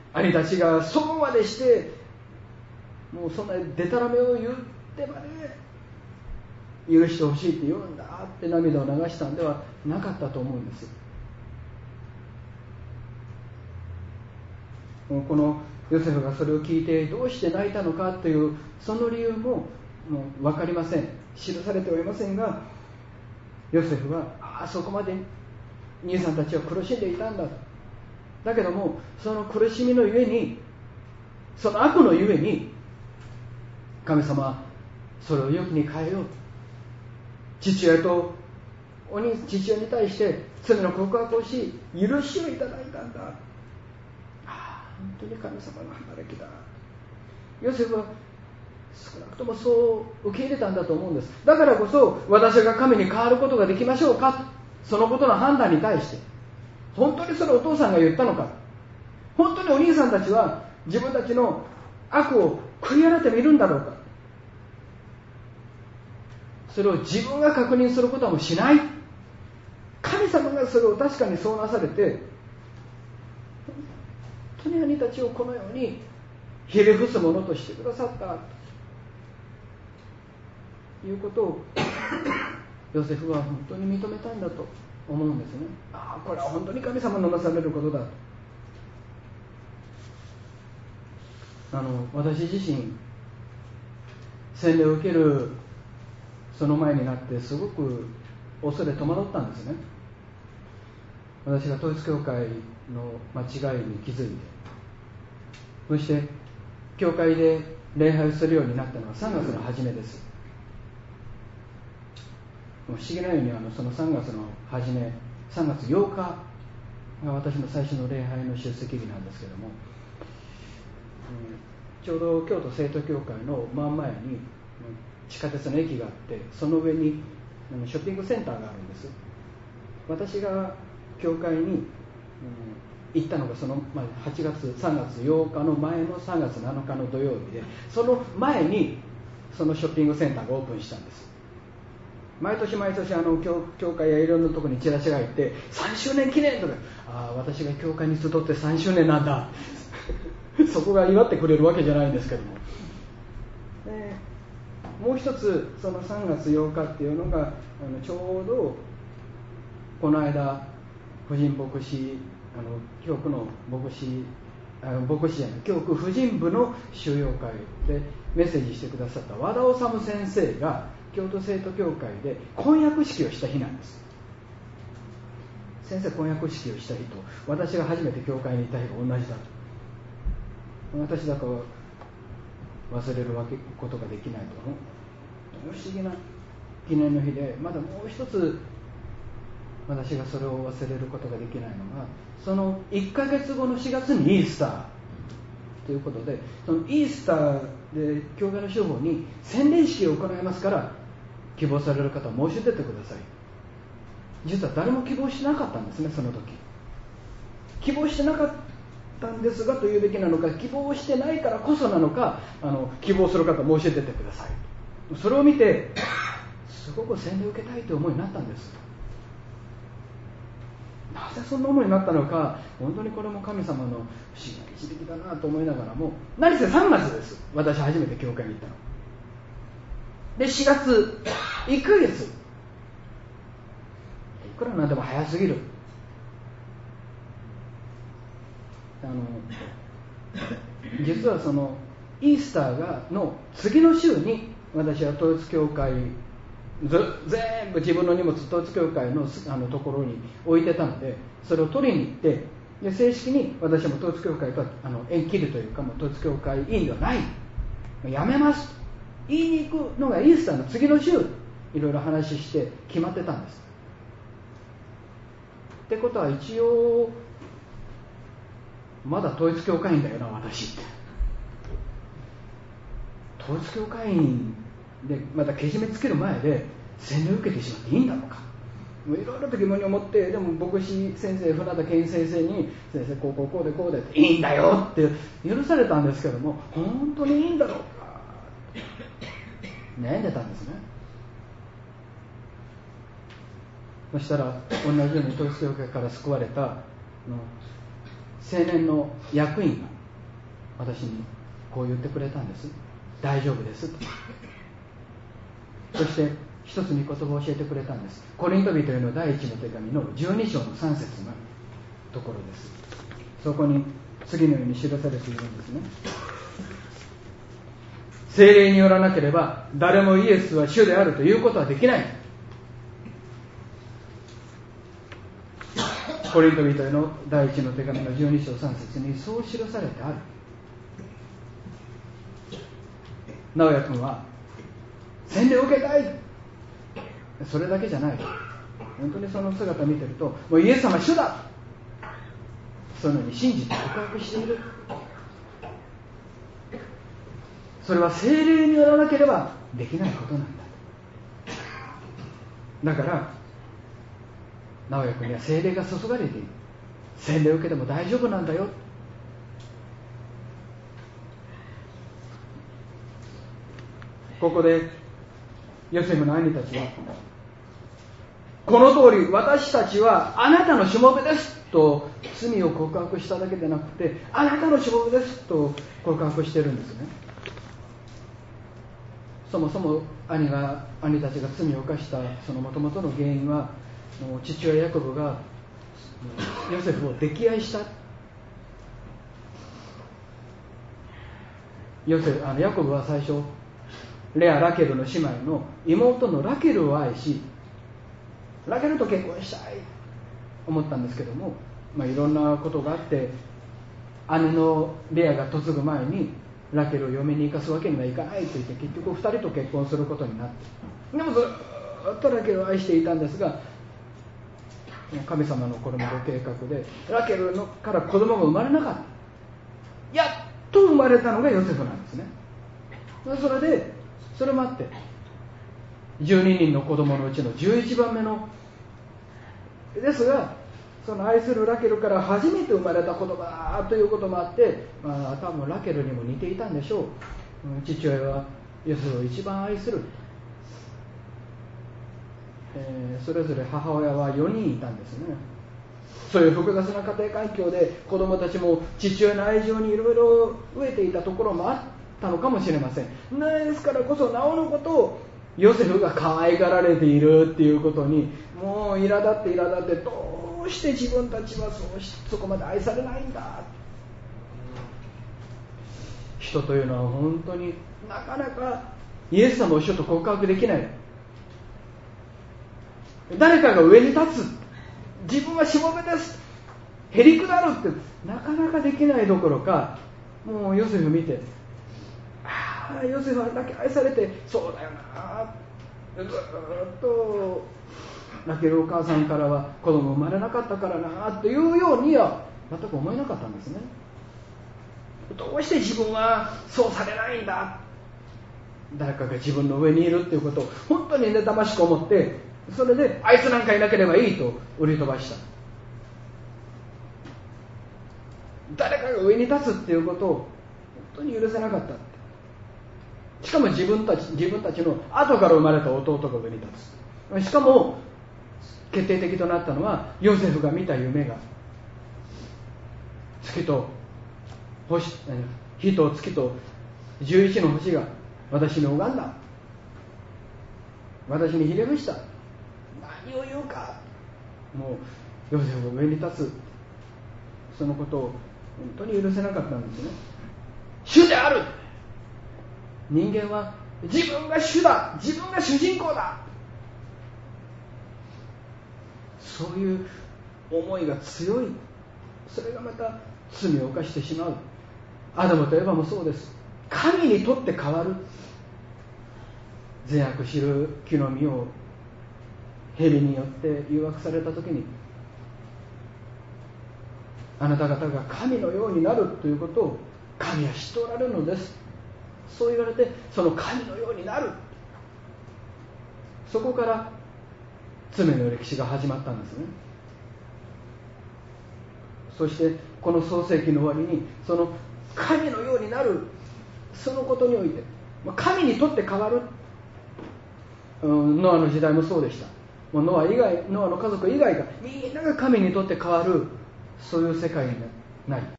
兄たちがそうまでしてもうそんなデタラメを言ってまで許してほしいって言うんだって涙を流したんではなかったと思うんです。このヨセフがそれを聞いてどうして泣いたのかというその理由も分かりません。記されてはいませんが、ヨセフはそこまで兄さんたちは苦しんでいたんだ。だけどもその苦しみのゆえに、その悪のゆえに、神様はそれを良きに変えよう。父親に対して罪の告白をし、許しをいただいたんだ。本当に神様の働きだ。ヨセフは少なくともそう受け入れたんだと思うんです。だからこそ私が神に変わることができましょうか、そのことの判断に対して、本当にそれをお父さんが言ったのか、本当にお兄さんたちは自分たちの悪を悔い改めてみるんだろうか、それを自分が確認することはもうしない。神様がそれを確かにそうなされて、本当に兄たちをこのようにひれ伏すものとしてくださったということをヨセフは本当に認めたんだと思うんですね。これは本当に神様のなされることだと。私自身洗礼を受けるその前になってすごく恐れ戸惑ったんですね。私が統一教会の間違いに気づいて、そして教会で礼拝をするようになったのは3月の初めです。不思議なようにその3月の初め、3月8日が私の最初の礼拝の出席日なんですけども、ちょうど京都聖徒教会の真ん前に地下鉄の駅があって、その上にショッピングセンターがあるんです。私が教会に行ったのがその3月8日の前の3月7日の土曜日で、その前にそのショッピングセンターがオープンしたんです。毎年教会やいろんなところにチラシが入って3周年記念とか、私が教会に集って3周年なんだそこが祝ってくれるわけじゃないんですけども、もう一つその3月8日っていうのがちょうどこの間婦人牧師教区の教区婦人部の修養会でメッセージしてくださった和田治先生が京都聖徒教会で婚約式をした日なんです。先生婚約式をした日と私が初めて教会に行った日が同じだと。私だから忘れることができないと。不思議な記念の日で、まだもう一つ私がそれを忘れることができないのが、その1ヶ月後の4月にイースターということで、そのイースターで教会の司法に洗礼式を行いますから、希望される方は申し出てください。実は誰も希望しなかったんですね。その時希望してなかったんですがというべきなのか、希望してないからこそなのか、希望する方は申し出てください。それを見てすごく洗礼を受けたいという思いになったんです。なぜそんな思いになったのか、本当にこれも神様の不思議な導きだなと思いながらも、何せ3月です。私初めて教会に行ったので、4月1ヶ月、いくらなんでも早すぎる。実はそのイースターの次の週に私は統一教会全部自分の荷物統一教会のところに置いてたので、それを取りに行って、で正式に私も統一教会と縁切るというか、もう統一教会員ではない、やめますと言いに行くのがイースターの次の週、いろいろ話して決まってたんです。ってことは一応まだ統一教会員だよな私って。統一教会員でまたけじめつける前で洗礼を受けてしまっていいんだろうか、いろいろと疑問に思って、でも牧師先生、船田健先生に、先生こうでこうでっていいんだよって許されたんですけども、本当にいいんだろうか悩んでたんですね。そしたら同じように統一教会から救われた青年の役員が私にこう言ってくれたんです。大丈夫ですと。そして一つ御言葉を教えてくれたんです。コリント人への第一の手紙の12章の3節のところです。そこに次のように記されているんですね。聖霊によらなければ誰もイエスは主であるということはできない。コリント人への第一の手紙の12章3節にそう記されてある。直哉君は洗礼を受けたい、それだけじゃない。本当にその姿を見てると、もうイエス様主だ、そのように信じて告白している。それは聖霊によらなければできないことなんだ。だから直哉君には聖霊が注がれている。洗礼を受けても大丈夫なんだよ。ここでヨセフの兄たちは、この通り私たちはあなたのしもべですと罪を告白しただけでなくて、あなたのしもべですと告白してるんですね。そもそも兄たちが罪を犯したその元々の原因は、父親ヤコブがヨセフを溺愛した。ヤコブは最初レア・ラケルの姉妹の妹のラケルを愛し、ラケルと結婚したいと思ったんですけども、いろんなことがあって姉のレアが嫁ぐ前にラケルを嫁に行かすわけにはいかないと言って、結局2人と結婚することになって、でもずっとラケルを愛していたんですが、神様のこれもご計画でラケルから子供が生まれなかった。やっと生まれたのがヨセフなんですね。それもあって12人の子供のうちの11番目のですが、その愛するラケルから初めて生まれた子供だということもあって、多分ラケルにも似ていたんでしょう。父親はヨセフを一番愛する、それぞれ母親は4人いたんですね。そういう複雑な家庭環境で子供たちも父親の愛情にいろいろ飢えていたところもあったのかもしれません。ですからこそなおのことをヨセフが可愛がられているっていうことにもう苛立ってどうして自分たちはそこまで愛されないんだ。人というのは本当になかなかイエス様を主と告白できない。誰かが上に立つ、自分はしもべです、へりくだるってなかなかできないどころか、もうヨセフ見て、ヨセフはだけ愛されてそうだよな、ずっとラケルお母さんからは子供生まれなかったからなというようには全く思えなかったんですね。どうして自分はそうされないんだ、誰かが自分の上にいるっていうことを本当に妬ましく思って、それであいつなんかいなければいいと売り飛ばした。誰かが上に立つっていうことを本当に許せなかった。しかも自分たちの後から生まれた弟が上に立つ。しかも決定的となったのはヨセフが見た夢が、月と火と月と11の星が私に拝んだ、私にひれ伏した、何を言うか。もうヨセフが上に立つ、そのことを本当に許せなかったんですね。主である、人間は自分が主だ、自分が主人公だ、そういう思いが強い。それがまた罪を犯してしまう。アダムとエバもそうです。神にとって変わる。善悪知る木の実を蛇によって誘惑されたときに、あなた方が神のようになるということを神は知っておられるのです。そう言われて、その神のようになる、そこから罪の歴史が始まったんですね。そしてこの創世記の終わりに、その神のようになる、そのことにおいて神にとって変わる。ノアの時代もそうでした。ノアの家族以外がみんなが神にとって変わる、そういう世界になり、